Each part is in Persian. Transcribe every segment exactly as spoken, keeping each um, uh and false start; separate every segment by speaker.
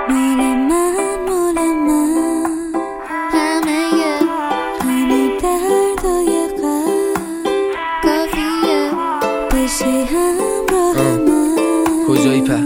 Speaker 1: مال من مال من همه همه دردای قلب کافیه بشی همراه من.
Speaker 2: کجایی په؟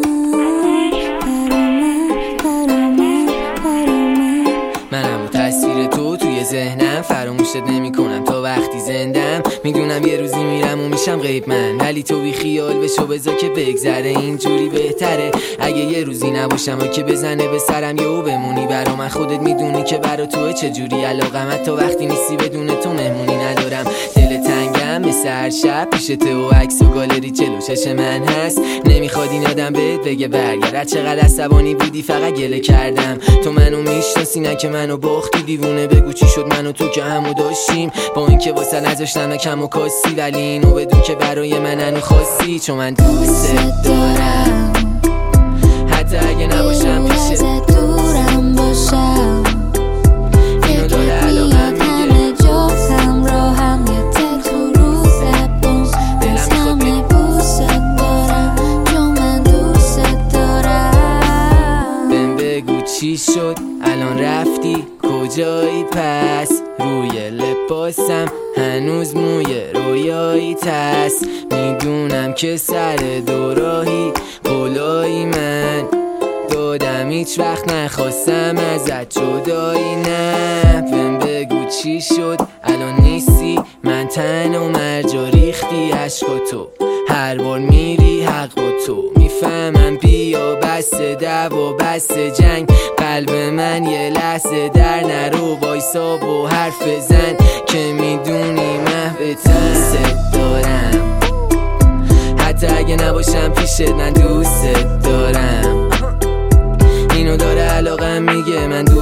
Speaker 2: منم و تصویر تو توی ذهنم، فراموشت نمی کنم تا وقتی زندم. میدونم یه روزی میرم و میشم غیب من، ولی تو بی خیال بشو بذار که بگذره، اینجوری بهتره. اگه یه روزی نباشم و که بزنه به سرم یهو بمونی برا من، خودت میدونی که برا توه چجوری علاقمت، تا وقتی نیستی بدون تو مهمونی ندارم. دل تنگم مثل هر شب پیشته و عکس و گالری جلو چش من هست، نمیخواد این آدم بهت بگه برگرد. چقدر عصبانی بودی فقط گله کردم، تو منو میشناسی نه که منو باختی. دیوونه بگو چی شد من و تو که همو داشتیم، با اینکه واسه نذاشتم کم و کاسی، ولی اینو بدون که برای من هنو خاصی. چون من دوست دارم حتی اگه نباشم پیشت،
Speaker 1: دورم باشم
Speaker 2: اینو داره علاقم میگه
Speaker 1: جفتم راهم یه تک رو زبون.
Speaker 2: دلم میخواد
Speaker 1: همه بوست دارم چون من دوست دارم.
Speaker 2: بهم بگو چی شد الان رفتی کجایی پس، روی لباسم هنوز موی رویایی تست. میدونم که سر دوراهی قولایی من دادم، هیچ وقت نخواستم ازت جدایی. نه بهم بگو چی شد الان نیستی، من تن و مرجا ریختی عشق تو، هر بار میری حق با تو. میفهمم بیا بس دعوا بس جنگ، قلب من یه لحظه در نرو وایسا و حرف بزن که میدونی محوتم. دوست دارم حتی اگه نباشم پیشت، من دوست دارم اینو داره علاقم میگه من دوست